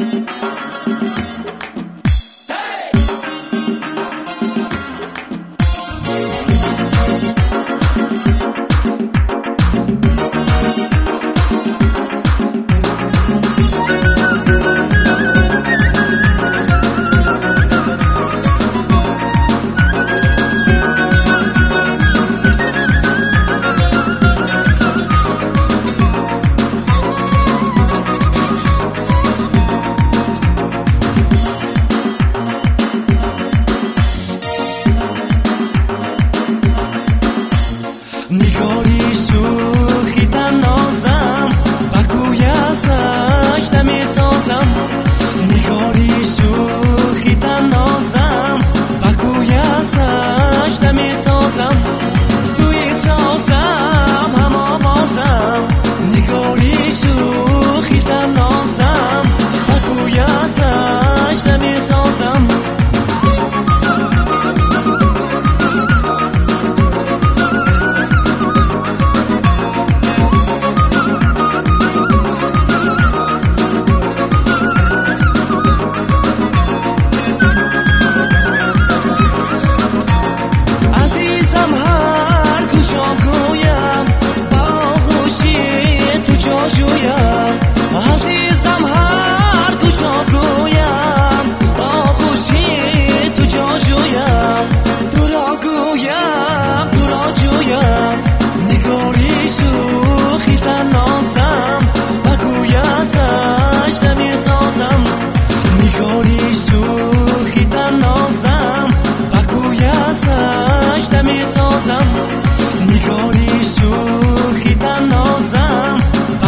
نگاری شوخی نازم با کوی ازش نمیسازم نگاری شوخی نازم با کوی ازش نمیسازم توی سازم هم آوازم نگاری شوخی نازم با کوی ازش نمیسازم عزیزم هر کجا گویم با خوشی تو جا جویم تو را گویم تو را جویم نگاری شوخی نازم و گوی ازش نمیسازم نگاری شوخی نازم و گوی ازش نمیسازم نگاری شوخی نازم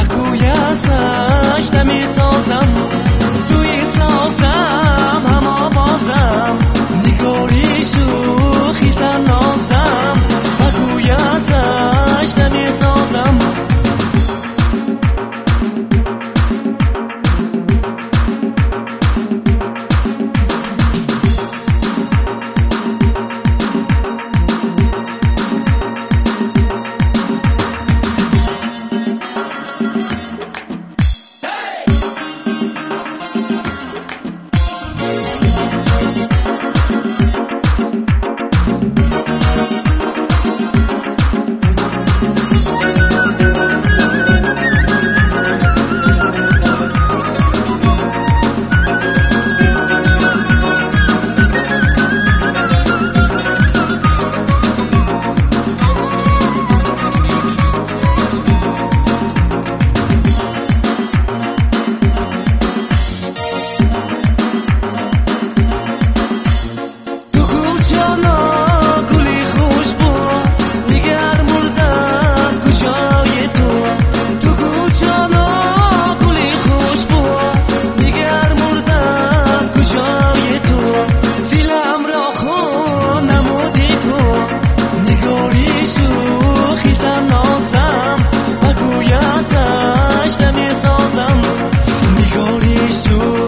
ازش نمیسازم توی سازم هم آوازم نگاری شوخی نازم و گوی ازش نمیسازم نگاری شوخی